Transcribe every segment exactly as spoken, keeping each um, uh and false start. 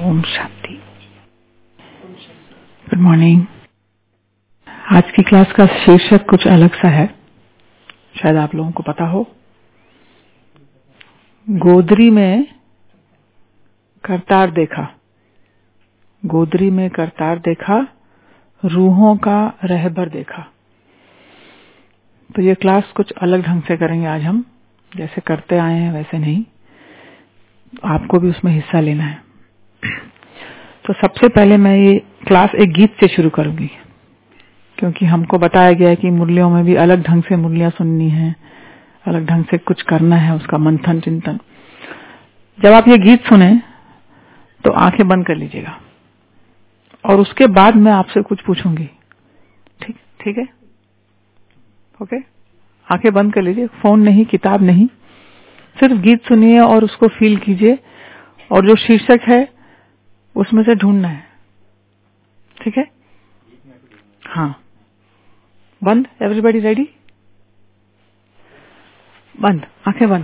Om Shanti. Good morning. आज की class का शीर्षक कुछ अलग सा है, शायद आप लोगों को पता हो। गोदरी में करतार देखा, गोदरी में करतार देखा, रूहों का रहबर देखा। तो ये क्लास कुछ अलग ढंग से करेंगे आज हम, जैसे करते आए हैं वैसे नहीं, आपको भी उसमें हिस्सा लेना है। तो सबसे पहले मैं ये क्लास एक गीत से शुरू करूंगी, क्योंकि हमको बताया गया है कि मुरलियों में भी अलग ढंग से मुरलियां सुननी है, अलग ढंग से कुछ करना है, उसका मंथन चिंतन। जब आप ये गीत सुने तो आंखें बंद कर लीजिएगा और उसके बाद मैं आपसे कुछ पूछूंगी। ठीक ठीक है? ओके, आंखें बंद कर लीजिए, फोन नहीं, किताब नहीं, सिर्फ गीत सुनिए और उसको फील कीजिए और जो शीर्षक है उसमें से ढूंढना है। ठीक है? हाँ, बंद। Everybody ready? बंद, आंखें बंद।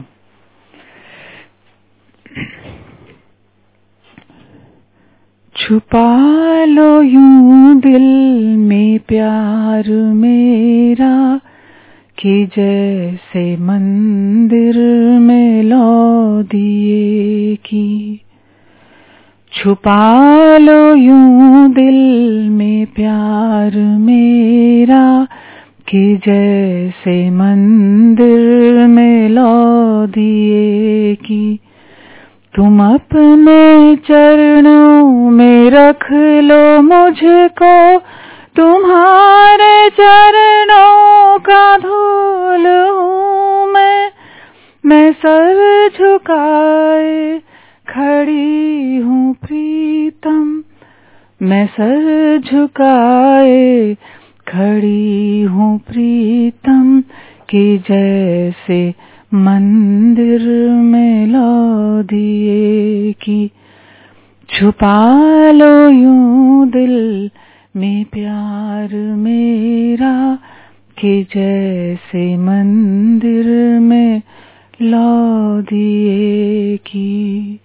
छुपा लो यूं दिल में प्यार मेरा कि जैसे मंदिर में लौ दिए की। छुपा लो यूं दिल में प्यार मेरा कि जैसे मंदिर में लौ दिए की। तुम अपने चरणों में रख लो मुझको, तुम्हारे चरणों का धूल हूँ मैं। मैं सर झुकाए खड़ी हूँ प्रीतम, मैं सर झुकाए खड़ी हूँ प्रीतम कि जैसे मंदिर में लौ दिए की। छुपा लो यूं दिल में प्यार मेरा कि जैसे मंदिर में लौ दिए की।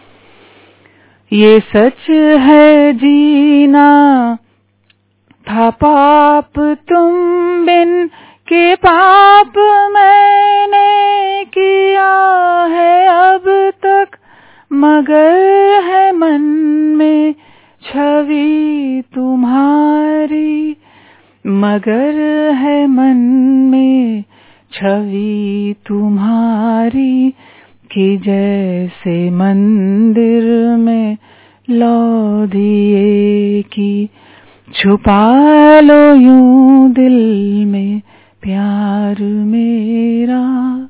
ये सच है जीना था पाप तुम बिन के पाप मैंने किया है अब तक, मगर है मन में छवि तुम्हारी, मगर है मन में छवि तुम्हारी कि जैसे मंदिर में लौ दिए की। छुपा लो यूं दिल में प्यार मेरा।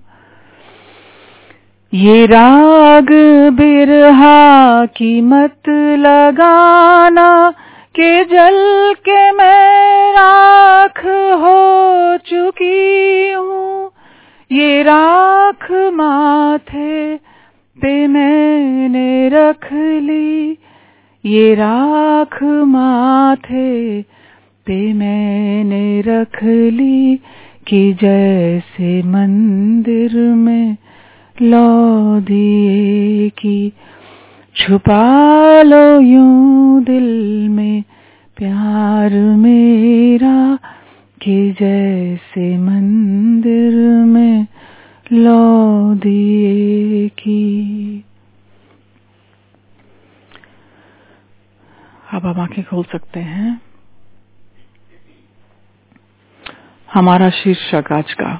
ये राग बिरहा की मत लगाना कि जल के मैं राख हो चुकी हूँ। ये राख माथे पे मैंने रख ली, ये राख माथे पे मैंने रख ली कि जैसे मंदिर में लौ दिए की। छुपा लो यूं दिल में प्यार मेरा कि जैसे मंदिर में लौ दिए की। अब आप आंखें खोल सकते हैं। हमारा शीर्षक आज का,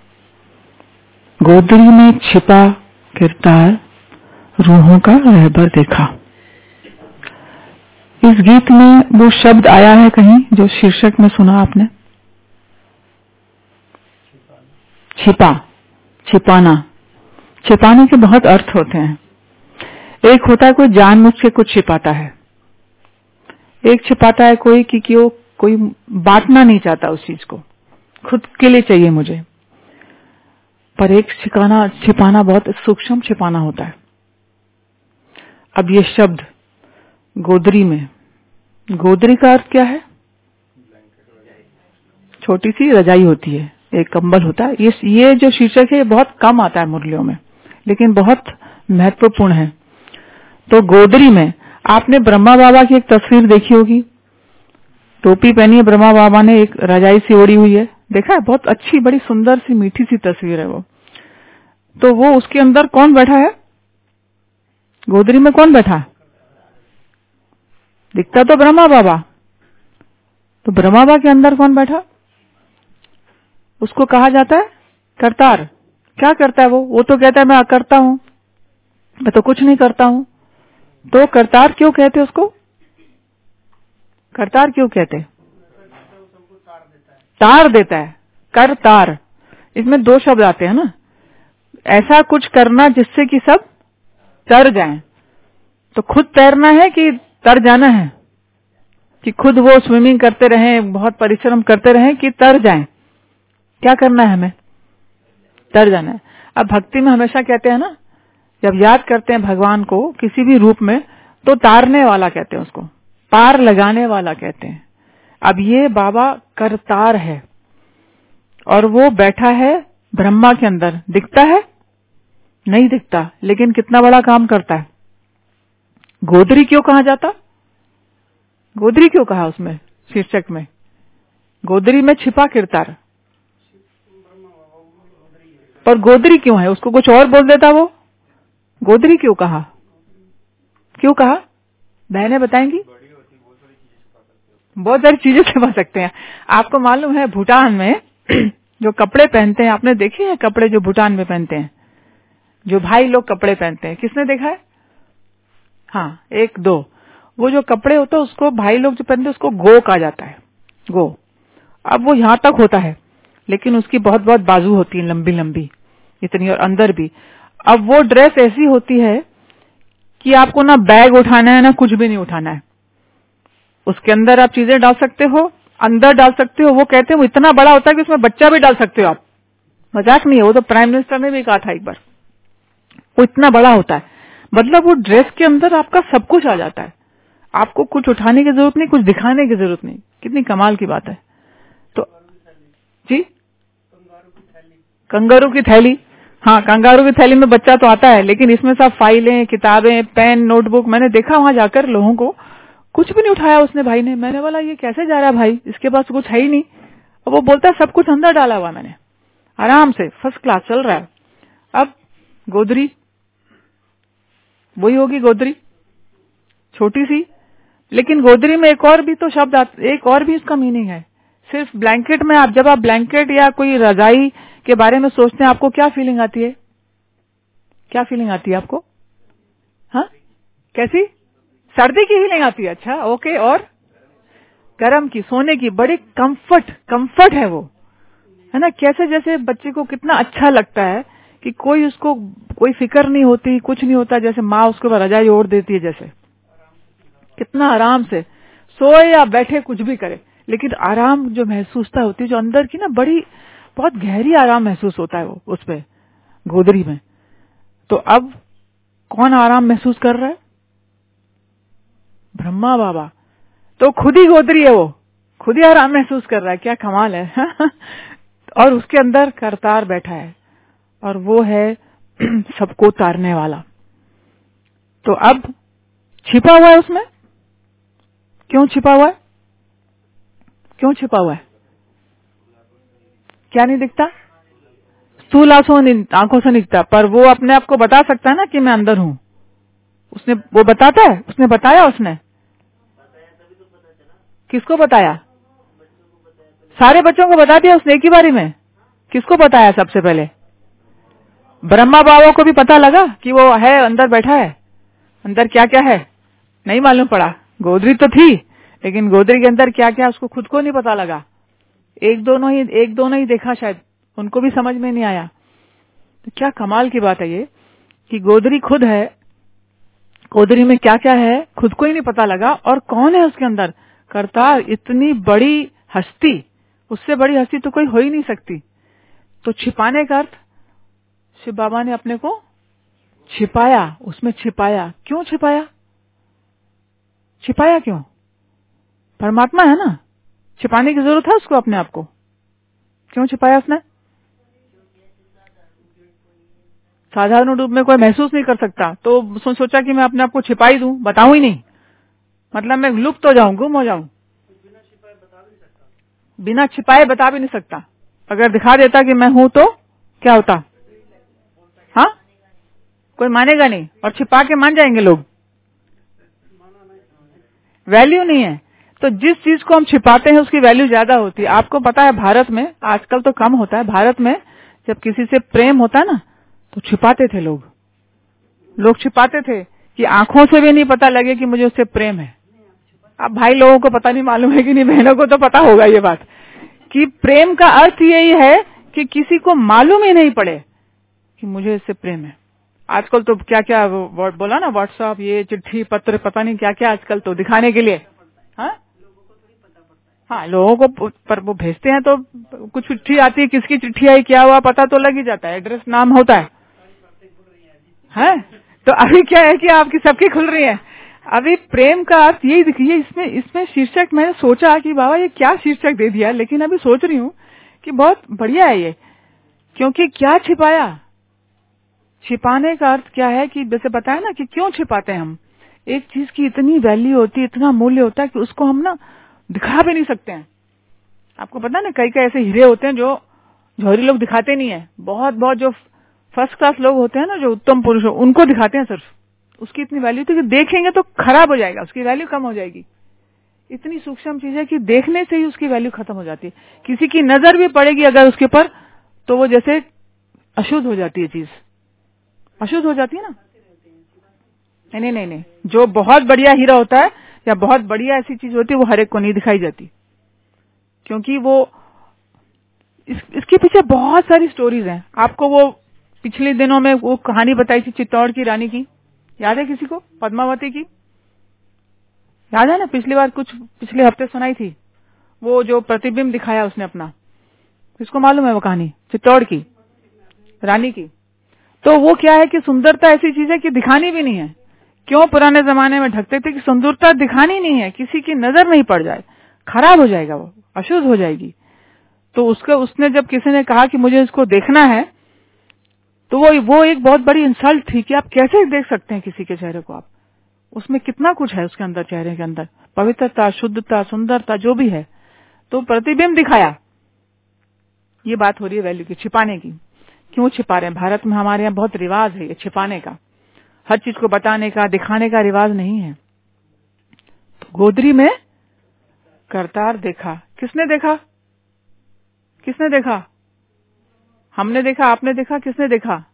गोदरी में छिपा किरदार, रूहों का रहबर देखा। इस गीत में वो शब्द आया है कहीं जो शीर्षक में सुना आपने? छिपा, छिपाना। छिपाने के बहुत अर्थ होते हैं। एक होता है कोई जानबूझ के कुछ छिपाता है, एक छिपाता है कोई कि, कि वो कोई बांटना नहीं चाहता उस चीज को, खुद के लिए चाहिए मुझे। पर एक छिपाना छिपाना बहुत सूक्ष्म छिपाना होता है। अब ये शब्द गोदरी में, गोदरी का अर्थ क्या है? छोटी सी रजाई होती है, एक कंबल होता है। ये ये जो शीर्षक है ये बहुत कम आता है मुरलियों में, लेकिन बहुत महत्वपूर्ण है। तो गोदरी में आपने ब्रह्मा बाबा की एक तस्वीर देखी होगी, टोपी पहनी है ब्रह्मा बाबा ने, एक रजाई सी ओढ़ी हुई है, देखा है? बहुत अच्छी, बड़ी सुंदर सी मीठी सी तस्वीर है वो। तो वो उसके अंदर कौन बैठा है? गोदरी में कौन बैठा? दिखता तो ब्रह्मा बाबा, तो ब्रह्मा बाबा के अंदर कौन बैठा? उसको कहा जाता है करतार। क्या करता है वो? वो तो कहता है मैं अकर्ता हूं, मैं तो कुछ नहीं करता हूं। तो करतार क्यों कहते उसको? करतार क्यों कहते? तार देता है, करतार। इसमें दो शब्द आते हैं ना, ऐसा कुछ करना जिससे कि सब तर जाएं। तो खुद तैरना है कि तर जाना है? कि खुद वो स्विमिंग करते रहें, बहुत परिश्रम करते रहें, कि तर जाएं? क्या करना है हमें? तर जाना है। अब भक्ति में हमेशा कहते हैं ना, जब याद करते हैं भगवान को किसी भी रूप में, तो तारने वाला कहते हैं उसको, पार लगाने वाला कहते हैं। अब ये बाबा करतार है और वो बैठा है ब्रह्मा के अंदर। दिखता है? नहीं दिखता, लेकिन कितना बड़ा काम करता है। गोदरी क्यों कहा जाता? गोदरी क्यों कहा उसमें शीर्षक में? गोदरी में छिपा किरतार, पर गोदरी क्यों है? उसको कुछ और बोल देता वो। गोदरी क्यों कहा? क्यों कहा? बहनें बताएंगी। बहुत सारी चीजें छिपा सकते हैं। आपको मालूम है भूटान में जो कपड़े पहनते हैं, आपने देखे हैं कपड़े जो भूटान में पहनते हैं, जो भाई लोग कपड़े पहनते हैं, किसने देखा है? हाँ, एक दो। वो जो कपड़े होते हैं उसको भाई लोग जो पहनते हैं उसको गो कहा जाता है, गो। अब वो यहां तक होता है, लेकिन उसकी बहुत बहुत बाजू होती है, लंबी लंबी इतनी, और अंदर भी। अब वो ड्रेस ऐसी होती है कि आपको ना बैग उठाना है ना कुछ भी नहीं उठाना है। उसके अंदर आप चीजें डाल सकते हो, अंदर डाल सकते हो। वो कहते हैं वो इतना बड़ा होता है कि उसमें बच्चा भी डाल सकते हो आप। मजाक नहीं है, वो तो प्राइम मिनिस्टर ने भी कहा था एक बार। वो इतना बड़ा होता है, मतलब वो ड्रेस के अंदर आपका सब कुछ आ जाता है। आपको कुछ उठाने की जरूरत नहीं, कुछ दिखाने की जरूरत नहीं। कितनी कमाल की बात है। तो जी, कंगारू की थैली। हाँ, कंगारू की थैली में बच्चा तो आता है, लेकिन इसमें सब फाइलें, किताबें, पेन, नोटबुक। मैंने देखा वहां जाकर लोगों को, कुछ भी नहीं उठाया उसने भाई ने। मैंने बोला ये कैसे जा रहा है भाई, इसके पास कुछ है ही नहीं। और वो बोलता है सब कुछ अंदर डाला हुआ मैंने, आराम से फर्स्ट क्लास चल रहा है। अब गोदरी वही होगी, गोदरी छोटी सी, लेकिन गोदरी में एक और भी तो शब्द, एक और भी इसका मीनिंग है। सिर्फ ब्लैंकेट में, आप जब आप ब्लैंकेट या कोई रजाई के बारे में सोचते हैं, आपको क्या फीलिंग आती है? क्या फीलिंग आती है आपको? हाँ, कैसी? सर्दी की फीलिंग आती है। अच्छा, ओके। और गर्म की, सोने की, बड़ी कंफर्ट, कंफर्ट है वो, है ना? कैसे जैसे बच्चे को कितना अच्छा लगता है कि कोई उसको कोई फिक्र नहीं होती, कुछ नहीं होता, जैसे माँ उसके ऊपर रजाई ओढ़ देती है, जैसे कितना आराम से सोए या बैठे कुछ भी करे, लेकिन आराम जो महसूसता होती है, जो अंदर की ना बड़ी बहुत गहरी आराम महसूस होता है वो उस पे, गोदरी में। तो अब कौन आराम महसूस कर रहा है? ब्रह्मा बाबा। तो खुद ही गोदरी है वो, खुद ही आराम महसूस कर रहा है। क्या कमाल है। और उसके अंदर करतार बैठा है और वो है सबको तारने वाला। तो अब छिपा हुआ है उसमें। क्यों छिपा हुआ है? क्यों छिपा हुआ है? क्या नहीं दिखता? स्थूल आंखों से दिखता, पर वो अपने आप को बता सकता है ना कि मैं अंदर हूं। उसने वो बताता है, उसने बताया, उसने किसको बताया? सारे बच्चों को बता दिया उसने एक ही बारी में। किसको बताया सबसे पहले? ब्रह्मा बाबा को भी पता लगा कि वो है, अंदर बैठा है। अंदर क्या क्या है नहीं मालूम पड़ा। गोदरी तो थी, लेकिन गोदरी के अंदर क्या क्या उसको खुद को नहीं पता लगा। एक दोनों ही एक दोनों ही देखा, शायद उनको भी समझ में नहीं आया। तो क्या कमाल की बात है ये कि गोदरी खुद है, गोदरी में क्या क्या है खुद को ही नहीं पता लगा। और कौन है उसके अंदर? करतार। इतनी बड़ी हस्ती, उससे बड़ी हस्ती तो कोई हो ही नहीं सकती। तो छिपाने का अर्थ, शिव बाबा ने अपने को छिपाया, उसमें छिपाया। क्यों छिपाया? छिपाया क्यों? परमात्मा है ना, छिपाने की जरूरत है उसको अपने आप को। क्यों छिपाया उसने? साधारण रूप में कोई महसूस नहीं कर सकता, तो उसने सोचा कि मैं अपने आप को छिपा ही दूं, बताऊं ही नहीं, मतलब मैं लुप्त हो जाऊं, गुम हो जाऊं। बिना छिपाए बता भी नहीं सकता। अगर दिखा देता कि मैं हूं तो क्या होता? हाँ, कोई मानेगा नहीं, और छिपा के मान जाएंगे लोग। वैल्यू नहीं है। तो जिस चीज को हम छिपाते हैं उसकी वैल्यू ज्यादा होती है। आपको पता है भारत में, आजकल तो कम होता है, भारत में जब किसी से प्रेम होता है ना तो छिपाते थे लोग। लोग छिपाते थे कि आंखों से भी नहीं पता लगे कि मुझे उससे प्रेम है। अब भाई लोगों को पता नहीं मालूम है कि नहीं, बहनों को तो पता होगा ये बात कि प्रेम का अर्थ यही है कि किसी को मालूम ही नहीं पड़े कि मुझे इससे प्रेम है। आजकल तो क्या क्या बोला ना, व्हाट्सएप, ये चिट्ठी पत्र, पता नहीं क्या क्या आजकल तो दिखाने के लिए। हाँ हाँ, लोगों को पर वो भेजते हैं तो कुछ चिट्ठी आती है, किसकी चिट्ठी आई क्या हुआ पता तो लग ही जाता है, एड्रेस नाम होता है। है तो अभी क्या है कि आपकी सबकी खुल रही है। अभी प्रेम का अर्थ यही दिखिए। इसमें इसमें शीर्षक मैंने सोचा कि बाबा ये क्या शीर्षक दे दिया, लेकिन अभी सोच रही हूँ कि बहुत बढ़िया है ये। क्योंकि क्या छिपाया? छिपाने का अर्थ क्या है कि जैसे बताया ना कि क्यों छिपाते हैं हम। एक चीज की इतनी वैल्यू होती है, इतना मूल्य होता है कि उसको हम ना दिखा भी नहीं सकते हैं। आपको पता है ना, कई कई ऐसे हीरे होते हैं जो जौहरी लोग दिखाते नहीं है। बहुत बहुत जो फर्स्ट क्लास लोग होते हैं ना, जो उत्तम पुरुष, उनको दिखाते हैं सिर्फ। उसकी इतनी वैल्यू थी कि देखेंगे तो खराब हो जाएगा, उसकी वैल्यू कम हो जाएगी। इतनी सूक्ष्म चीज है कि देखने से ही उसकी वैल्यू खत्म हो जाती है। किसी की नजर भी पड़ेगी अगर उसके ऊपर तो वो जैसे अशुद्ध हो जाती है, चीज अशुद्ध हो जाती है ना। नहीं नहीं नहीं, जो बहुत बढ़िया हीरा होता है या बहुत बढ़िया ऐसी चीज होती है वो हर एक को नहीं दिखाई जाती, क्योंकि वो इस, इसके पीछे बहुत सारी स्टोरीज हैं। आपको वो पिछले दिनों में वो कहानी बताई थी चित्तौड़ की रानी की, याद है किसी को? पद्मावती की याद है ना? पिछली बार कुछ पिछले हफ्ते सुनाई थी। वो जो प्रतिबिंब दिखाया उसने अपना, किसको मालूम है वो कहानी? चित्तौड़ की रानी की। तो वो क्या है कि सुंदरता ऐसी चीज है कि दिखानी भी नहीं है। क्यों पुराने जमाने में ढकते थे कि सुंदरता दिखानी नहीं है, किसी की नजर नहीं पड़ जाए, खराब हो जाएगा, वो अशुद्ध हो जाएगी। तो उसका उसने जब किसी ने कहा कि मुझे इसको देखना है, तो वो वो एक बहुत बड़ी इंसल्ट थी कि आप कैसे देख सकते हैं किसी के चेहरे को? आप उसमें कितना कुछ है उसके अंदर, चेहरे के अंदर पवित्रता, शुद्धता, सुंदरता जो भी है। तो प्रतिबिंब दिखाया। ये बात हो रही है वैल्यू की, छिपाने की। क्यों छिपा रहे हैं? भारत में हमारे यहाँ बहुत रिवाज है ये छिपाने का, हर चीज को बताने का, दिखाने का रिवाज नहीं है। तो गोदरी में करतार देखा। किसने देखा? किसने देखा? हमने देखा, आपने देखा, किसने देखा?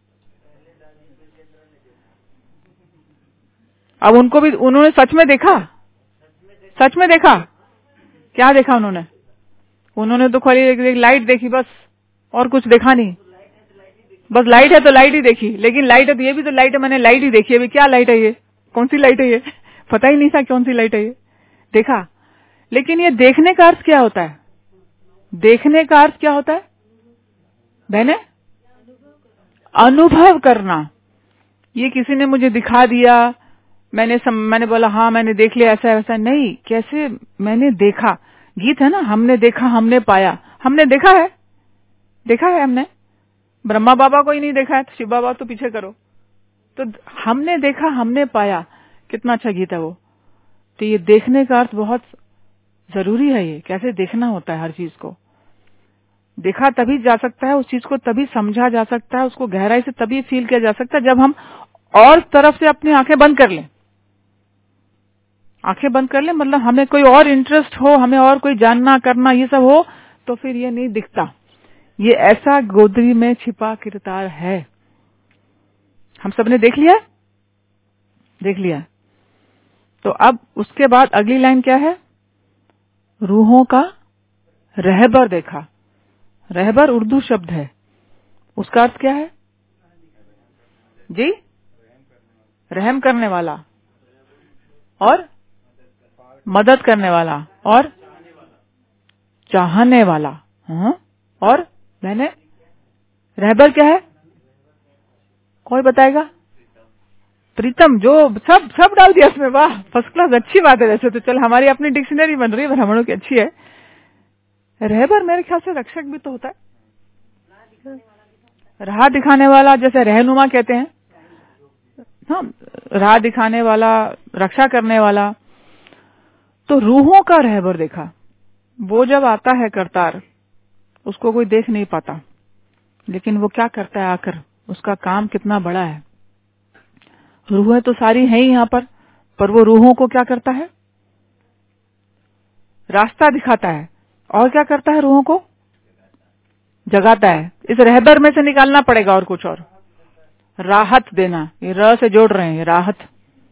अब उनको भी, उन्होंने सच में देखा? सच में देखा? क्या देखा उन्होंने? उन्होंने तो खाली एक, एक लाइट देखी बस, और कुछ देखा नहीं। बस लाइट है तो लाइट ही देखी। लेकिन लाइट है तो ये भी तो लाइट है, मैंने लाइट ही देखी। अभी क्या लाइट है ये? कौन सी लाइट है ये? पता ही नहीं था कौन सी लाइट है ये। देखा। लेकिन ये देखने का अर्थ क्या होता है? देखने का अर्थ क्या होता है बहने? अनुभव करना। ये किसी ने मुझे दिखा दिया, मैंने सम, मैंने बोला हाँ मैंने देख लिया, ऐसा वैसा नहीं। कैसे मैंने देखा? गीत है ना, हमने देखा हमने पाया। हमने देखा है, देखा है हमने। ब्रह्मा बाबा को ही नहीं देखा है तो शिव बाबा तो पीछे करो। तो हमने देखा हमने पाया, कितना अच्छा गीत है वो। तो ये देखने का अर्थ बहुत जरूरी है। ये कैसे देखना होता है हर चीज को। देखा तभी जा सकता है, उस चीज को तभी समझा जा सकता है, उसको गहराई से तभी फील किया जा सकता है जब हम और तरफ से अपनी आंखें बंद कर लें। आंखें बंद कर लें मतलब हमें कोई और इंटरेस्ट हो, हमें और कोई जानना करना ये सब हो, तो फिर ये नहीं दिखता। ये ऐसा गोदरी में छिपा किरतार है। हम सबने देख लिया, देख लिया। तो अब उसके बाद अगली लाइन क्या है? रूहों का रहबर देखा। रहबर उर्दू शब्द है, उसका अर्थ क्या है जी? रहम करने वाला और मदद करने वाला और चाहने वाला। हाँ? और मैंने रहबर क्या है? कोई बताएगा? प्रीतम। जो सब सब डाल दिया उसमें। वाह, फर्स्ट क्लास, अच्छी बात है। वैसे तो चल हमारी अपनी डिक्शनरी बन रही है ब्राह्मणों की, अच्छी है। रहबर मेरे ख्याल से रक्षक भी तो होता है, राह दिखाने वाला, जैसे रहनुमा कहते हैं। हाँ, राह दिखाने वाला, रक्षा करने वाला। तो रूहों का रहबर देखा। वो जब आता है करतार, उसको कोई देख नहीं पाता, लेकिन वो क्या करता है आकर, उसका काम कितना बड़ा है। रूहें तो सारी हैं ही यहाँ पर, पर वो रूहों को क्या करता है, रास्ता दिखाता है। और क्या करता है, रूहों को जगाता है। इस रहबर में से निकालना पड़ेगा और कुछ और, राहत देना। ये र से जोड़ रहे हैं, ये राहत।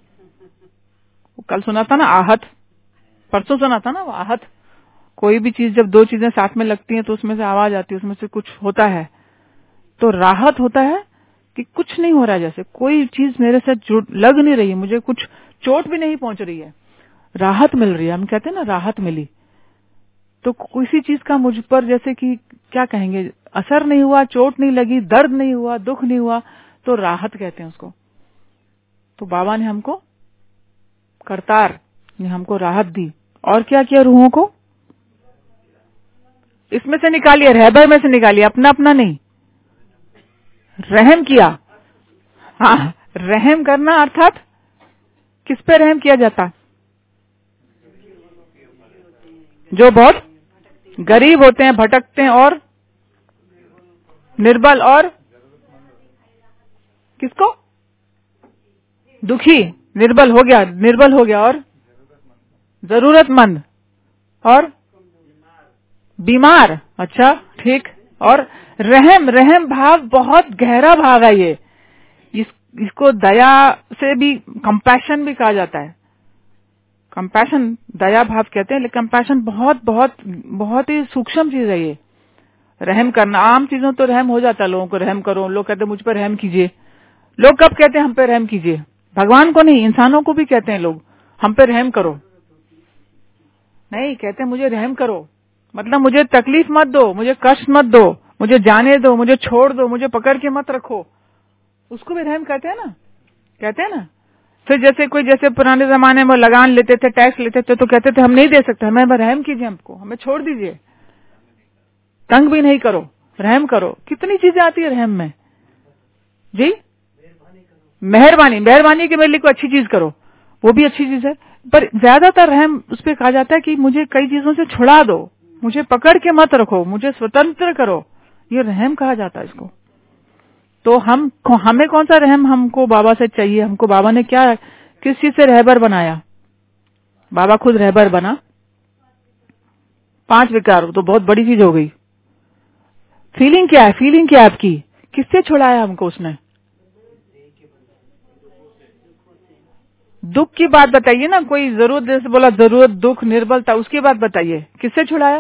कल सुना था ना आहत, परसों सुना था ना वो आहत। कोई भी चीज जब दो चीजें साथ में लगती हैं तो उसमें से आवाज आती है, उसमें से कुछ होता है। तो राहत होता है कि कुछ नहीं हो रहा है, जैसे कोई चीज मेरे से लग नहीं रही है, मुझे कुछ चोट भी नहीं पहुंच रही है, राहत मिल रही है। हम कहते हैं ना राहत मिली। तो किसी चीज का मुझ पर जैसे कि क्या कहेंगे, असर नहीं हुआ, चोट नहीं लगी, दर्द नहीं हुआ, दुख नहीं हुआ, तो राहत कहते हैं उसको। तो बाबा ने हमको करतार ने हमको राहत दी। और क्या किया, रूहों को इसमें से निकालिए, रहबर में से निकालिए, अपना अपना नहीं, रहम किया। हाँ, रहम करना अर्थात किस पे रहम किया जाता, जो बहुत गरीब होते हैं, भटकते हैं, और निर्बल, और किसको, दुखी, निर्बल हो गया, निर्बल हो गया, और जरूरतमंद, और बीमार। अच्छा ठीक। और रहम, रहम भाव बहुत गहरा भाव है ये। इस, इसको दया से भी, कंपैशन भी कहा जाता है। कंपैशन दया भाव कहते हैं, लेकिन कंपैशन बहुत बहुत बहुत ही सूक्ष्म चीज है ये। रहम करना, आम चीजों तो रहम हो जाता है, लोगों को रहम करो, लोग कहते हैं मुझ पर रहम कीजिए। लोग कब कहते हैं हम पे रहम कीजिए, भगवान को नहीं, इंसानों को भी कहते हैं लोग हम पे रहम करो। नहीं, कहते हैं मुझे रहम करो, मतलब मुझे तकलीफ मत दो, मुझे कष्ट मत दो, मुझे जाने दो, मुझे छोड़ दो, मुझे पकड़ के मत रखो। उसको भी रहम कहते हैं ना, कहते हैं ना। फिर जैसे कोई, जैसे पुराने जमाने में लगान लेते थे, टैक्स लेते थे, तो कहते थे हम नहीं दे सकते, हमें रहम कीजिए, हमको, हमें छोड़ दीजिए, तंग भी नहीं करो, रहम करो। कितनी चीजें आती है रहम में जी। मेहरबानी, मेहरबानी के मेरे लिए कोई अच्छी चीज करो, वो भी अच्छी चीज है, पर ज्यादातर रहम उस पर कहा जाता है कि मुझे कई चीजों से छुड़ा दो, मुझे पकड़ के मत रखो, मुझे स्वतंत्र करो, ये रहम कहा जाता है इसको। तो हम, हमें कौन सा रहम हमको बाबा से चाहिए। हमको बाबा ने क्या, किस चीज से रहबर बनाया, बाबा खुद रहबर बना। पांच विकार तो बहुत बड़ी चीज हो गई। फीलिंग क्या है, फीलिंग क्या है आपकी, किससे छुड़ाया हमको उसने, दुख की बात बताइए ना। कोई जरूरत, जैसे बोला जरूरत, दुख, निर्बलता, उसकी बात बताइए, किससे छुड़ाया।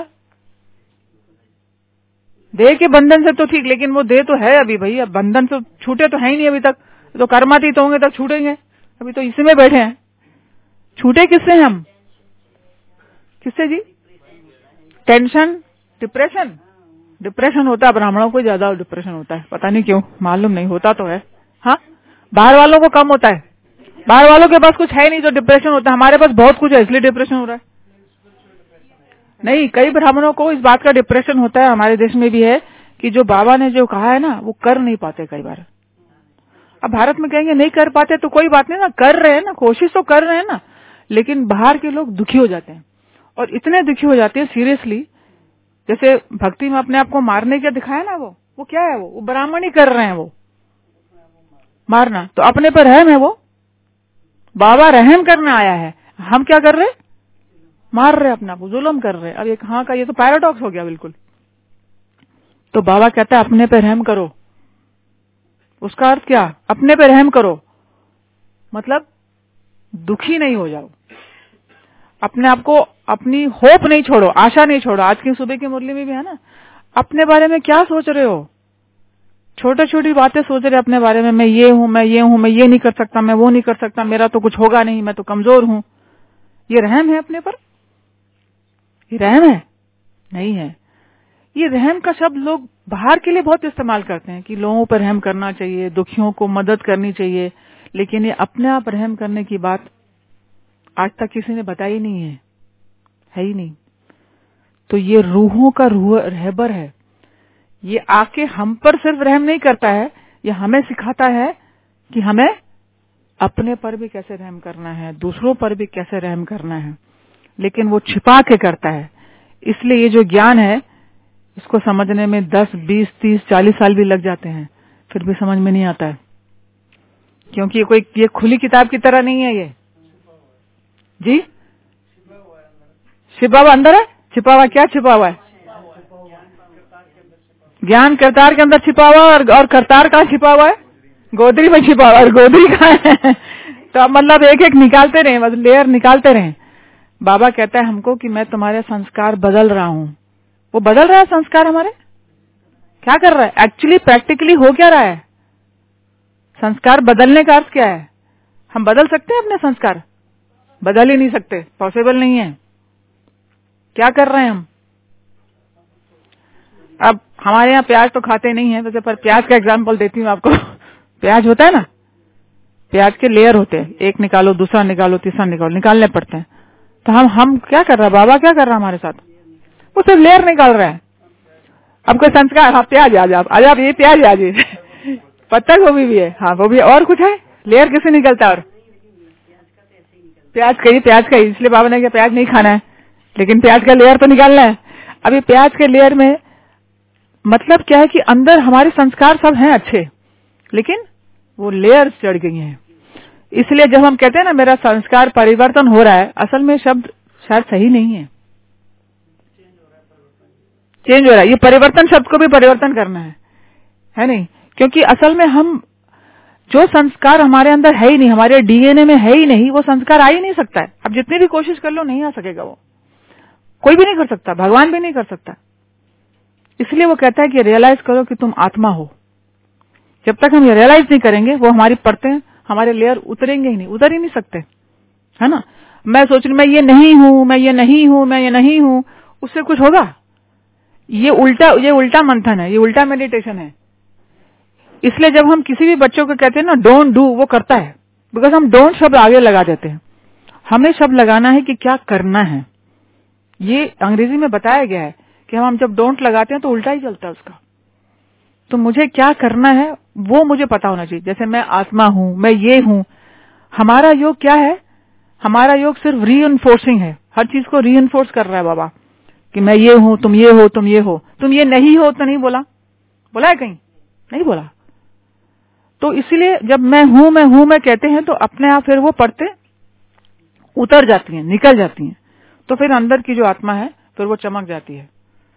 देह के बंधन से तो ठीक, लेकिन वो देह तो है अभी भाई, अब बंधन से छूटे तो है ही नहीं अभी तक, तो कर्मातीत होंगे तब छूटेंगे, अभी तो इसी में बैठे हैं। छूटे किससे हम, किससे जी, टेंशन, डिप्रेशन। डिप्रेशन होता है ब्राह्मणों को ज्यादा, डिप्रेशन होता है, पता नहीं क्यों, मालूम नहीं, होता तो है। हाँ, बाहर वालों को कम होता है, बाहर वालों के पास कुछ है नहीं तो डिप्रेशन होता है, हमारे पास बहुत कुछ है इसलिए डिप्रेशन हो रहा है। नहीं, कई ब्राह्मणों को इस बात का डिप्रेशन होता है, हमारे देश में भी है, कि जो बाबा ने जो कहा है ना वो कर नहीं पाते कई बार। अब भारत में कहेंगे नहीं कर पाते तो कोई बात नहीं ना, कर रहे हैं ना, कोशिश तो कर रहे हैं ना, लेकिन बाहर के लोग दुखी हो जाते हैं, और इतने दुखी हो जाते हैं सीरियसली। जैसे भक्ति में अपने आप को मारने का दिखाया ना, वो वो क्या है, वो वो ब्राह्मण ही कर रहे हैं, वो मारना, तो अपने पर रहम है, वो बाबा रहम करने आया है, हम क्या कर रहे, मार रहे अपना, जुल्म कर रहे। अब ये कहाँ का, ये तो पैराडॉक्स हो गया बिल्कुल। तो बाबा कहता है अपने पे रहम करो, उसका अर्थ क्या, अपने पे रहम करो मतलब दुखी नहीं हो जाओ, अपने आप को, अपनी होप नहीं छोड़ो, आशा नहीं छोड़ो। आज की सुबह की मुरली में भी है ना, अपने बारे में क्या सोच रहे हो, छोटी छोटी बातें सोच रहे अपने बारे में, मैं ये हूं, मैं ये हूं, मैं ये नहीं कर सकता, मैं वो नहीं कर सकता, मेरा तो कुछ होगा नहीं, मैं तो कमजोर हूं। ये रहम है अपने पर, ये रहम है नहीं है। ये रहम का शब्द लोग बाहर के लिए बहुत इस्तेमाल करते हैं कि लोगों पर रहम करना चाहिए, दुखियों को मदद करनी चाहिए, लेकिन ये अपने आप रहम करने की बात आज तक किसी ने बताई नहीं है, है ही नहीं। तो ये रूहों का रूह रहबर है, ये आके हम पर सिर्फ रहम नहीं करता है, ये हमें सिखाता है कि हमें अपने पर भी कैसे रहम करना है, दूसरों पर भी कैसे रहम करना है। लेकिन वो छिपा के करता है। इसलिए ये जो ज्ञान है इसको समझने में दस, बीस, तीस, चालीस साल भी लग जाते हैं, फिर भी समझ में नहीं आता है, क्योंकि ये कोई ये खुली किताब की तरह नहीं है। ये जी छिपा हुआ अंदर है। छिपा हुआ क्या छिपा हुआ है? ज्ञान करतार के अंदर छिपा हुआ और, और करतार कहाँ छिपा हुआ है? गोदरी में छिपा हुआ। और गोदरी कहाँ है? तो अब मतलब एक एक निकालते रहे, मतलब लेयर निकालते रहे। बाबा कहता है हमको कि मैं तुम्हारे संस्कार बदल रहा हूँ। वो बदल रहा है संस्कार हमारे। क्या कर रहा है? एक्चुअली प्रैक्टिकली हो क्या रहा है? संस्कार बदलने का अर्थ क्या है? हम बदल सकते हैं अपने संस्कार? बदल ही नहीं सकते, पॉसिबल नहीं है। क्या कर रहे हैं हम? अब हमारे यहाँ प्याज तो खाते नहीं है वैसे, पर प्याज का एग्जाम्पल देती हूँ आपको। प्याज होता है ना, प्याज के लेयर होते हैं, एक निकालो, दूसरा निकालो, तीसरा निकालो, निकालने पड़ते हैं। तो हम हम क्या कर रहा है? बाबा क्या कर रहा है हमारे साथ? वो सिर्फ लेयर निकाल रहा है। अब कोई संस्कार, हाँ प्याज आज आप आज आप ये प्याज आज पत्ता गोभी भी है, हाँ वो भी, और कुछ है? लेयर कैसे निकलता है? और प्याज का ही प्याज का ही इसलिए बाबा ने कहा प्याज नहीं खाना है, लेकिन प्याज का लेयर तो निकालना है। अभी प्याज के लेयर में मतलब क्या है कि अंदर हमारे संस्कार सब हैं अच्छे, लेकिन वो लेयर्स चढ़ गई हैं। इसलिए जब हम कहते हैं ना मेरा संस्कार परिवर्तन हो रहा है, असल में शब्द शायद सही नहीं है। चेंज हो रहा है, ये परिवर्तन शब्द को भी परिवर्तन करना है, है नहीं? क्योंकि असल में हम जो संस्कार हमारे अंदर है ही नहीं, हमारे डीएनए में है ही नहीं, वो संस्कार आ ही नहीं सकता है। अब जितनी भी कोशिश कर लो नहीं आ सकेगा, वो कोई भी नहीं कर सकता, भगवान भी नहीं कर सकता। इसलिए वो कहता है कि रियलाइज करो कि तुम आत्मा हो। जब तक हम ये रियलाइज नहीं करेंगे, वो हमारी परतें, हमारे लेयर उतरेंगे ही नहीं, उतर ही नहीं सकते, है ना? मैं सोच रही मैं ये नहीं हूं, मैं ये नहीं हूं, मैं ये नहीं हूं, उससे कुछ होगा? ये उल्टा ये उल्टा मंथन है, ये उल्टा मेडिटेशन है। इसलिए जब हम किसी भी बच्चों को कहते हैं ना डोंट डू, वो करता है, बिकॉज हम डोंट शब्द आगे लगा देते हैं। हमें शब्द लगाना है कि क्या करना है। ये अंग्रेजी में बताया गया है कि हम जब डोंट लगाते हैं तो उल्टा ही चलता है उसका। तो मुझे क्या करना है वो मुझे पता होना चाहिए। जैसे मैं आत्मा हूं, मैं ये हूं। हमारा योग क्या है? हमारा योग सिर्फ रीइंफोर्सिंग है, हर चीज को रीइंफोर्स कर रहा है बाबा, कि मैं ये हूं, तुम ये हो, तुम ये हो, तुम ये नहीं हो। तो नहीं बोला, बोला है कहीं? नहीं बोला। तो इसलिए जब मैं हूं मैं हूं मैं कहते हैं तो अपने आप फिर वो परतें उतर जाती हैं, निकल जाती हैं। तो फिर अंदर की जो आत्मा है फिर वो चमक जाती है।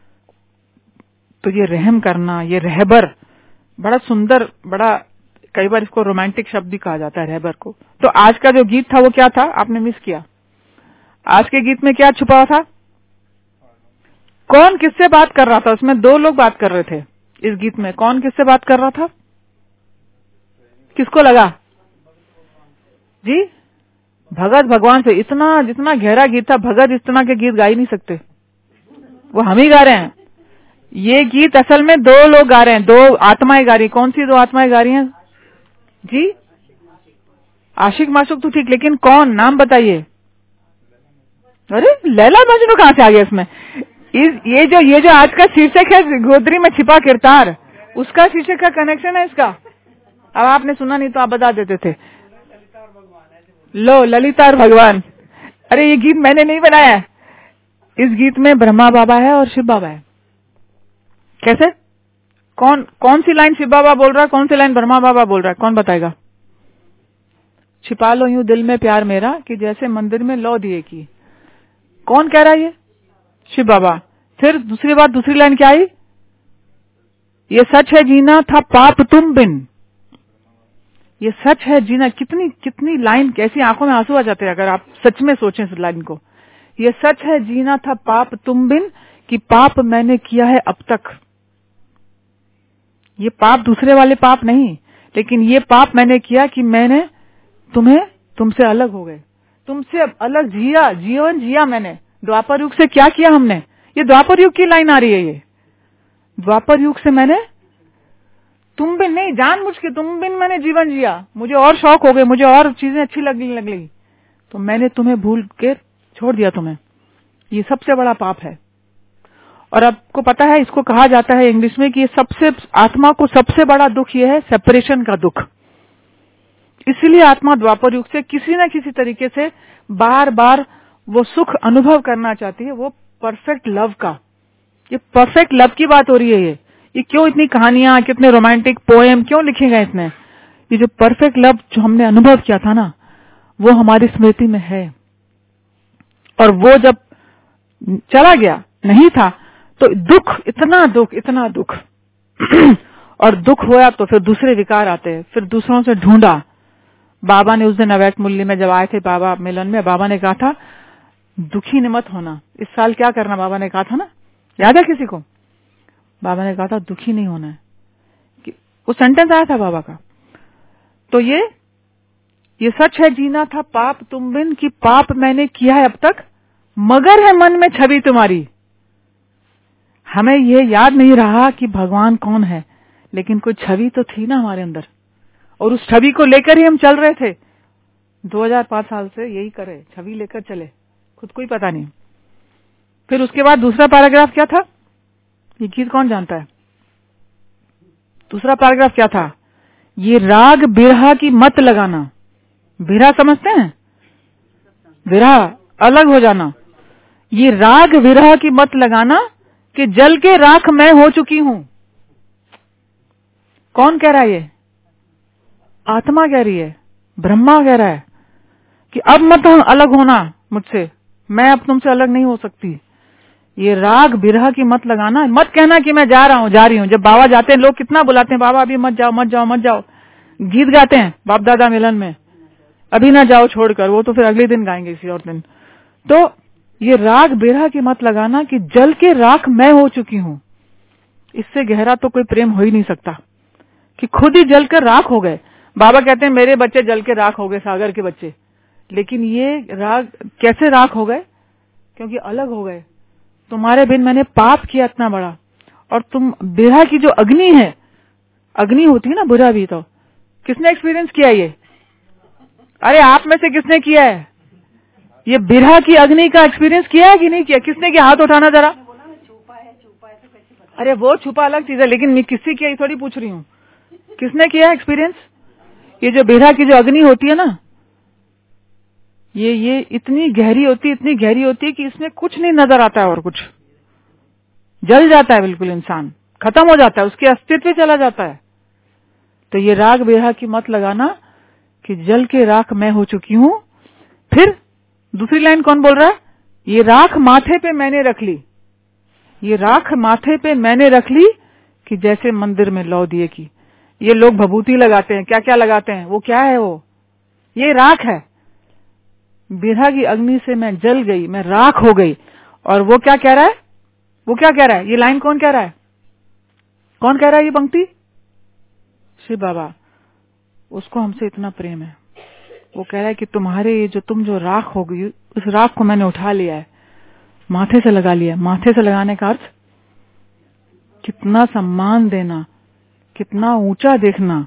तो ये रहम करना, ये रहबर, बड़ा सुंदर, बड़ा कई बार इसको रोमांटिक शब्द भी कहा जाता है रहबर को। तो आज का जो गीत था वो क्या था? आपने मिस किया। आज के गीत में क्या छुपा था? कौन किससे बात कर रहा था? उसमें दो लोग बात कर रहे थे इस गीत में। कौन किससे बात कर रहा था? किसको लगा जी? भगत भगवान से। इतना जितना गहरा गीत था, भगत इतना के गीत गा ही नहीं सकते, वो हम ही गा रहे हैं। ये गीत असल में दो लोग गा रहे हैं, दो आत्माएं गा रही। कौन सी दो आत्माएं गा रही हैं जी? आशिक माशूक तो ठीक, लेकिन कौन? नाम बताइए। अरे लैला मजनू कहां से आ गया इसमें? इस ये जो ये जो आज का शीर्षक है गोदरी में छिपा किरदार, उसका शीर्षक का कनेक्शन है इसका। अब आपने सुना नहीं तो आप बता देते थे। लो, ललिता और भगवान। अरे ये गीत मैंने नहीं बनाया है। इस गीत में ब्रह्मा बाबा है और शिव बाबा है। कैसे? कौन कौन सी लाइन शिव बाबा बोल रहा है, कौन सी लाइन ब्रह्मा बाबा बोल रहा है? कौन बताएगा? छिपा लो यूं दिल में प्यार मेरा कि जैसे मंदिर में लौ दिए की। कौन कह रहा है ये? शिव बाबा। फिर दूसरी बात, दूसरी लाइन क्या आई? ये सच है जीना था पाप तुम बिन। ये सच है जीना। कितनी कितनी लाइन, कैसी आंखों में आंसू आ जाते हैं अगर आप सच में सोचें इस लाइन को। ये सच है जीना था पाप तुम बिन, कि पाप मैंने किया है अब तक। ये पाप दूसरे वाले पाप नहीं, लेकिन ये पाप मैंने किया कि मैंने तुम्हें तुमसे अलग हो गए, तुमसे अलग जिया, जीवन जिया मैंने। द्वापर युग से क्या किया हमने? ये द्वापर युग की लाइन आ रही है। ये द्वापर युग से मैंने तुम बिन नहीं, जानबूझ के तुम बिन मैंने जीवन जिया। मुझे और शौक हो गए, मुझे और चीजें अच्छी लगने लग गई, तो मैंने तुम्हें भूल के छोड़ दिया तुम्हें। ये सबसे बड़ा पाप है। और आपको पता है इसको कहा जाता है इंग्लिश में कि ये सबसे, आत्मा को सबसे बड़ा दुख ये है सेपरेशन का दुख। इसलिए आत्मा द्वापर युग से किसी न किसी तरीके से बार बार वो सुख अनुभव करना चाहती है, वो परफेक्ट लव का, ये परफेक्ट लव की बात हो रही है। ये ये क्यों इतनी कहानियां, कितने रोमांटिक पोएम क्यों लिखे गए इतने? ये जो परफेक्ट लव जो हमने अनुभव किया था ना, वो हमारी स्मृति में है। और वो जब चला गया, नहीं था, तो दुख, इतना दुख, इतना दुख और दुख हुआ तो फिर दूसरे विकार आते हैं, फिर दूसरों से ढूंढा। बाबा ने उस दिन अवैध मूल्य में जब आए थे बाबा मिलन में, बाबा ने कहा था दुखी न मत होना, इस साल क्या करना, बाबा ने कहा था ना, याद है किसी को? बाबा ने कहा था दुखी नहीं होना है, कि वो सेंटेंस आया था बाबा का। तो ये ये सच है, जीना था पाप तुम बिन, कि पाप मैंने किया है अब तक, मगर है मन में छवि तुम्हारी। हमें ये याद नहीं रहा कि भगवान कौन है, लेकिन कोई छवि तो थी ना हमारे अंदर, और उस छवि को लेकर ही हम चल रहे थे। दो हज़ार पाँच साल से यही करे, छवि लेकर चले, खुद को ही पता नहीं। फिर उसके बाद दूसरा पैराग्राफ क्या था, ये गीत कौन जानता है? दूसरा पैराग्राफ क्या था? ये राग बिरहा की मत लगाना। बिरहा समझते हैं? बिरहा अलग हो जाना। ये राग विरह की मत लगाना कि जल के राख मैं हो चुकी हूं। कौन कह रहा है ये? आत्मा कह रही है, ब्रह्मा कह रहा है कि अब मत अलग होना मुझसे, मैं अब तुमसे अलग नहीं हो सकती। ये राग बिरह की मत लगाना, मत कहना कि मैं जा रहा हूं, जा रही हूं। जब बाबा जाते हैं लोग कितना बुलाते हैं, बाबा अभी मत जाओ, मत जाओ, मत जाओ, गीत गाते हैं बाप दादा मिलन में, अभी ना जाओ छोड़कर, वो तो फिर अगले दिन गाएंगे किसी और दिन। तो ये राग बिरह की मत लगाना कि जल के राख मैं हो चुकी हूं। इससे गहरा तो कोई प्रेम हो ही नहीं सकता कि खुद ही जल कर राख हो गए। बाबा कहते हैं मेरे बच्चे जल के राख हो गए, सागर के बच्चे। लेकिन ये राग कैसे राख हो गए? क्योंकि अलग हो गए। तुम्हारे बिन मैंने पाप किया इतना बड़ा, और तुम बिरह की जो अग्नि है, अग्नि होती है ना बुरा भी, तो किसने एक्सपीरियंस किया ये? अरे आप में से किसने किया है ये बिरह की अग्नि का एक्सपीरियंस? किया है कि नहीं किया? किसने किया? हाथ उठाना जरा। अरे वो छुपा अलग चीज है, लेकिन मैं किसी की थोड़ी पूछ रही हूँ, किसने किया एक्सपीरियंस? ये जो बिरह की जो अग्नि होती है ना, ये ये इतनी गहरी होती है, इतनी गहरी होती है कि इसमें कुछ नहीं नजर आता है, और कुछ जल जाता है, बिल्कुल इंसान खत्म हो जाता है, उसके अस्तित्व चला जाता है। तो ये राग बिरह की मत लगाना कि जल के राख मैं हो चुकी हूं। फिर दूसरी लाइन कौन बोल रहा है? ये राख माथे पे मैंने रख ली, ये राख माथे पे मैंने रख ली कि जैसे मंदिर में लौ दिए की। ये लोग भभूति लगाते हैं, क्या क्या लगाते हैं, वो क्या है? वो ये राख है। बिरह की अग्नि से मैं जल गई, मैं राख हो गई। और वो क्या कह रहा है? वो क्या कह रहा है? ये लाइन कौन कह रहा है? कौन कह रहा है ये पंक्ति? शिव बाबा। उसको हमसे इतना प्रेम है, वो कह रहा है कि तुम्हारे ये जो तुम जो राख हो गई, उस राख को मैंने उठा लिया है, माथे से लगा लिया। माथे से लगाने का अर्थ कितना सम्मान देना, कितना ऊंचा देखना।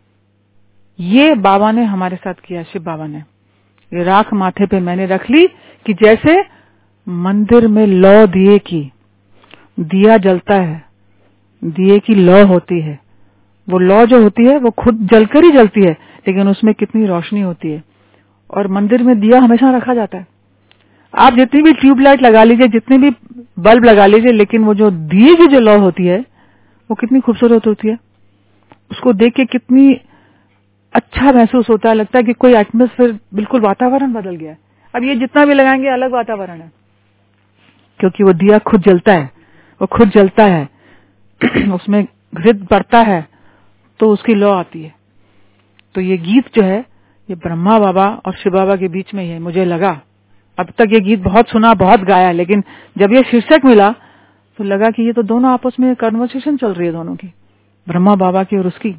ये बाबा ने हमारे साथ किया, शिव बाबा ने। ये राख माथे पे मैंने रख ली कि जैसे मंदिर में लौ दिए की, दिया जलता है, दिए की लौ होती है, वो लौ जो होती है वो खुद जलकर ही जलती है, लेकिन उसमें कितनी रोशनी होती है। और मंदिर में दिया हमेशा रखा जाता है। आप जितनी भी ट्यूबलाइट लगा लीजिए, जितने भी बल्ब लगा लीजिए, लेकिन वो जो दिए की जो लौ होती है वो कितनी खूबसूरत होती है। उसको देख के कितनी अच्छा महसूस होता है, लगता है कि कोई एटमॉस्फेयर, बिल्कुल वातावरण बदल गया है। अब ये जितना भी लगाएंगे अलग वातावरण है, क्योंकि वो दिया खुद जलता है, वो खुद जलता है उसमें घृत बढ़ता है तो उसकी लौ आती है। तो ये गीत जो है ये ब्रह्मा बाबा और शिव बाबा के बीच में ही है। मुझे लगा, अब तक ये गीत बहुत सुना, बहुत गाया, लेकिन जब ये शीर्षक मिला तो लगा कि ये तो दोनों आपस में कन्वर्सेशन चल रही है, दोनों की, ब्रह्मा बाबा की और उसकी।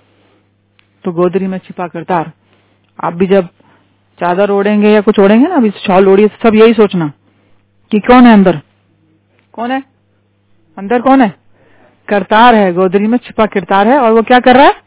तो गोदरी में छिपा करतार। आप भी जब चादर ओढ़ेंगे या कुछ ओढ़ेंगे ना, अभी शॉल ओढ़िए, सब यही सोचना कि कौन है अंदर, कौन है अंदर, कौन है? करतार है, गोदरी में छिपा करतार है। और वो क्या कर रहा है?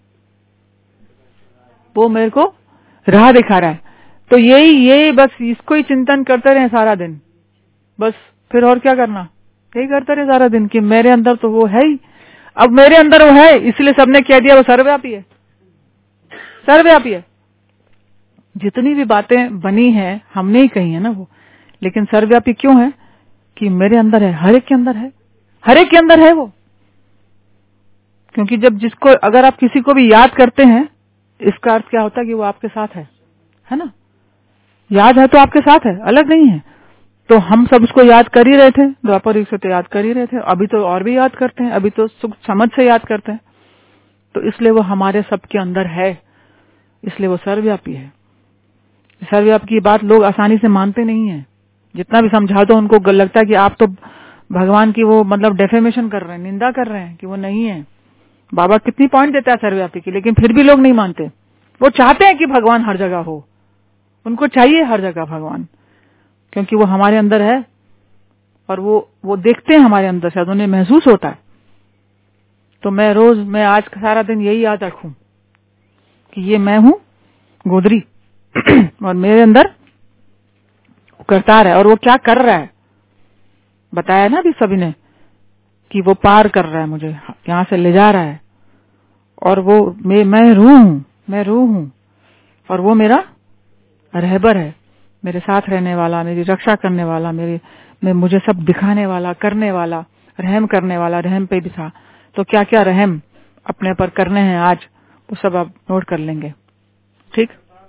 वो मेरे को राह दिखा रहा है। तो यही ये बस इसको ही चिंतन करते रहे सारा दिन, बस। फिर और क्या करना, यही करते रहे सारा दिन कि मेरे अंदर तो वो है ही। अब मेरे अंदर वो है, इसलिए सबने कह दिया वो सर्वव्यापी है, सर्वव्यापी है। जितनी भी बातें बनी हैं हमने ही कही है ना वो, लेकिन सर्वव्यापी क्यों है कि मेरे अंदर है, हर एक के अंदर है, हर एक के अंदर है वो। क्योंकि जब जिसको अगर आप किसी को भी याद करते हैं, इसका अर्थ क्या होता है कि वो आपके साथ है, है ना। याद है तो आपके साथ है, अलग नहीं है। तो हम सब उसको याद कर ही रहे थे, द्वापर युग से तो याद कर ही रहे थे, अभी तो और भी याद करते हैं, अभी तो सुख समझ से याद करते हैं। तो इसलिए वो हमारे सबके अंदर है, इसलिए वो सर्वव्यापी है। सर्वव्यापी की बात लोग आसानी से मानते नहीं है। जितना भी समझा दो उनको लगता है कि आप तो भगवान की वो मतलब डेफेमेशन कर रहे हैं, निंदा कर रहे हैं कि वो नहीं है। बाबा कितनी पॉइंट देता है सर्वव्यापी की, लेकिन फिर भी लोग नहीं मानते। वो चाहते हैं कि भगवान हर जगह हो, उनको चाहिए हर जगह भगवान, क्योंकि वो हमारे अंदर है और वो वो देखते हैं हमारे अंदर, शायद उन्हें महसूस होता है। तो मैं रोज मैं आज सारा दिन यही याद रखूं कि ये मैं हूं गोदरी और मेरे अंदर करतार है, और वो क्या कर रहा है बताया ना अभी सभी ने कि वो पार कर रहा है, मुझे यहां से ले जा रहा है। और वो मैं मैं रूह हूं, मैं रूह हूं और वो मेरा रहबर है, मेरे साथ रहने वाला, मेरी रक्षा करने वाला, मेरे में मुझे सब दिखाने वाला, करने वाला, रहम करने वाला, रहम पे भी था। तो क्या क्या रहम अपने पर करने हैं आज, वो सब आप नोट कर लेंगे। ठीक,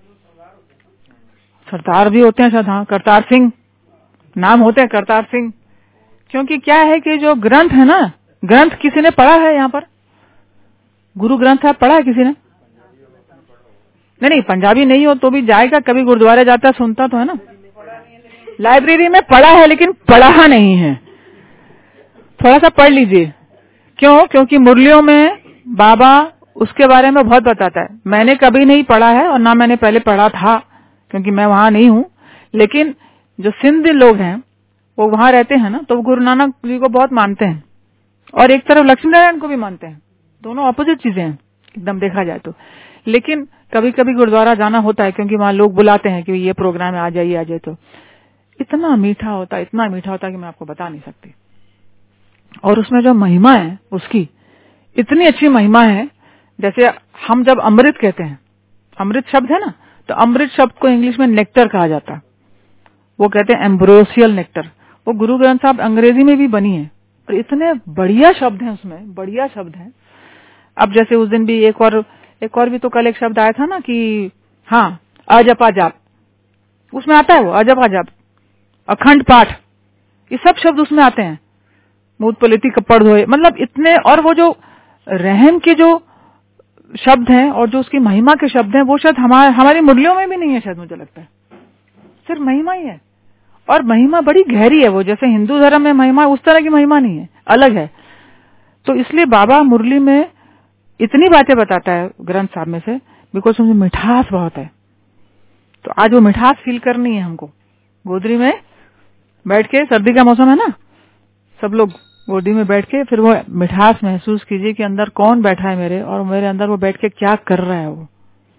सरदार भी होते हैं शायद, हाँ, करतार सिंह नाम होते हैं, करतार सिंह। क्योंकि क्या है कि जो ग्रंथ है ना, ग्रंथ किसी ने पढ़ा है यहाँ पर? गुरु ग्रंथ है, पढ़ा है किसी ने? नहीं नहीं, पंजाबी नहीं हो तो भी जाएगा, कभी गुरुद्वारे जाता सुनता तो है ना। लाइब्रेरी में पढ़ा है लेकिन पढ़ा नहीं है, थोड़ा सा पढ़ लीजिए। क्यों? क्योंकि मुरलियों में बाबा उसके बारे में बहुत बताता है। मैंने कभी नहीं पढ़ा है और ना मैंने पहले पढ़ा था, क्योंकि मैं वहां नहीं हूं। लेकिन जो सिंध लोग हैं वो वहां रहते हैं ना, तो वो गुरु नानक जी को बहुत मानते हैं और एक तरफ लक्ष्मी नारायण को भी मानते हैं। दोनों ऑपोजिट चीजें हैं एकदम देखा जाए तो। लेकिन कभी कभी गुरुद्वारा जाना होता है, क्योंकि वहां लोग बुलाते हैं कि ये प्रोग्राम है, आ जाइए आ जाइए। तो इतना मीठा होता है, इतना मीठा होता है कि मैं आपको बता नहीं सकती। और उसमें जो महिमा है उसकी इतनी अच्छी महिमा है। जैसे हम जब अमृत कहते हैं, अमृत शब्द है ना, तो अमृत शब्द को इंग्लिश में नेक्टर कहा जाता है। वो कहते हैं एम्ब्रोसियल नेक्टर। वो गुरु ग्रंथ साहब अंग्रेजी में भी बनी है और इतने बढ़िया शब्द हैं उसमें, बढ़िया शब्द हैं। अब जैसे उस दिन भी एक और एक और भी तो कल एक शब्द आया था ना कि हाँ, अजपा जाप, उसमें आता है वो अजपा जाप, अखंड पाठ, ये सब शब्द उसमें आते हैं। मूत पलिति कपड़ धोए, मतलब इतने। और वो जो रहम के जो शब्द हैं और जो उसकी महिमा के शब्द हैं, वो शायद हमारे हमारी मुरलियों में भी नहीं है, शायद मुझे लगता है सिर्फ महिमा ही है। और महिमा बड़ी गहरी है वो, जैसे हिंदू धर्म में महिमा उस तरह की महिमा नहीं है, अलग है। तो इसलिए बाबा मुरली में इतनी बातें बताता है ग्रंथ साहब में से, बिकॉज उसमें मिठास बहुत है। तो आज वो मिठास फील करनी है हमको। गोदरी में बैठ के, सर्दी का मौसम है ना, सब लोग गोदी में बैठ के फिर वो मिठास महसूस कीजिए कि अंदर कौन बैठा है मेरे, और मेरे अंदर वो बैठ के क्या कर रहा है वो।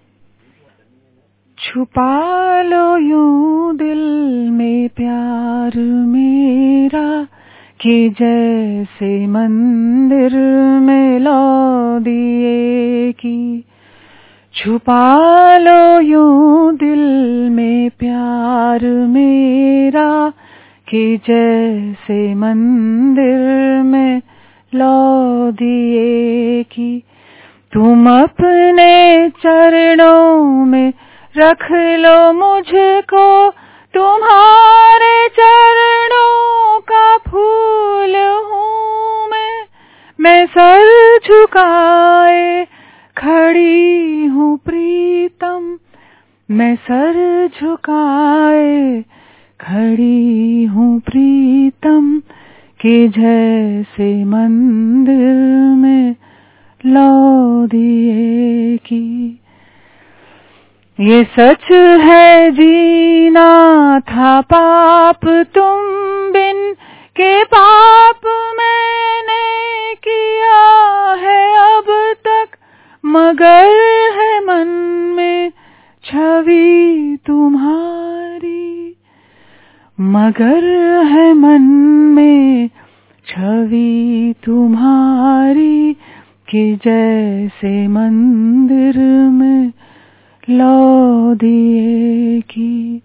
छुपा लो यूं दिल में प्यार मेरा, कि जैसे मंदिर में लो दिए की। छुपा लो यूं दिल में प्यार मेरा, कि जैसे मंदिर में लो दिए की। तुम अपने चरणों में रख लो मुझको, तुम्हारे चरणों का फूल हूँ मैं। मैं सर झुकाए खड़ी हूँ प्रीतम, मैं सर झुकाए खड़ी हूँ प्रीतम, कि जैसे मंदिर में लो दिए की। ये सच है जीना था पाप तुम बिन, के पाप मैंने किया है अब तक, मगर है मन में छवि तुम्हारी, मगर है मन में छवि तुम्हारी, कि जैसे मंदिर में लो दिए की।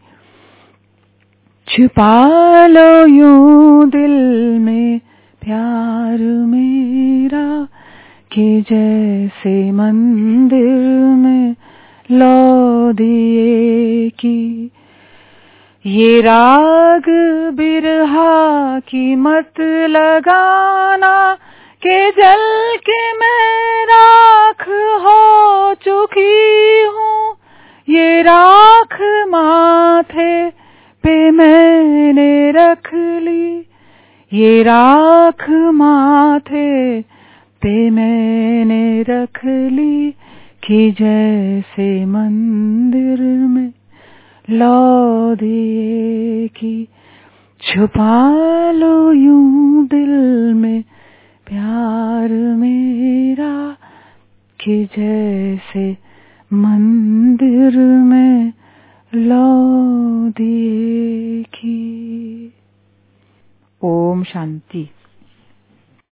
छुपा लो यूं दिल में प्यार मेरा कि जैसे मंदिर में लो दिए की। ये राग बिरहा की मत लगाना कि जल के मैं राख हो चुकी हूँ। ये राख माथे पे मैंने रख ली। ये राख माथे पे मैंने रख ली कि जैसे मंदिर में लो दिए की। छुपा लो यूं दिल में प्यार मेरा कि जैसे मंदिर में लो दिए की। ओम शांति।